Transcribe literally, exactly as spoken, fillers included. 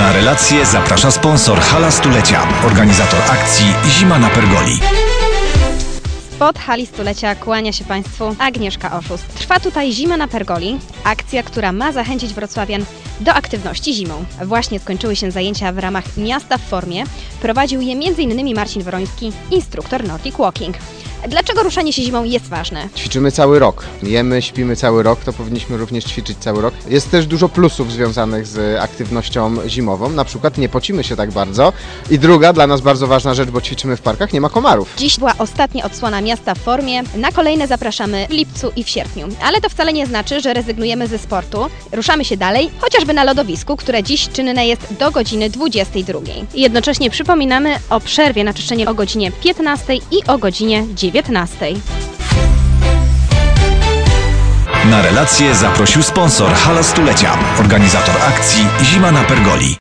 Na relację zaprasza sponsor Hala Stulecia, organizator akcji Zima na Pergoli. Spod hali stulecia kłania się Państwu Agnieszka Oszust. Trwa tutaj Zima na Pergoli, akcja, która ma zachęcić wrocławian do aktywności zimą. Właśnie skończyły się zajęcia w ramach Miasta w Formie. Prowadził je między innymi Marcin Woroński, instruktor Nordic Walking. Dlaczego ruszanie się zimą jest ważne? Ćwiczymy cały rok. Jemy, śpimy cały rok, to powinniśmy również ćwiczyć cały rok. Jest też dużo plusów związanych z aktywnością zimową. Na przykład nie pocimy się tak bardzo. I druga, dla nas bardzo ważna rzecz, bo ćwiczymy w parkach, nie ma komarów. Dziś była ostatnia odsłona Miasta w Formie. Na kolejne zapraszamy w lipcu i w sierpniu. Ale to wcale nie znaczy, że rezygnujemy ze sportu. Ruszamy się dalej, chociażby na lodowisku, które dziś czynne jest do godziny dwudziestej drugiej. Jednocześnie przypominamy o przerwie na czyszczenie o godzinie piętnastej i o godzinie dziewiętnastej. Na relację zaprosił sponsor Hala Stulecia, organizator akcji Zima na Pergoli.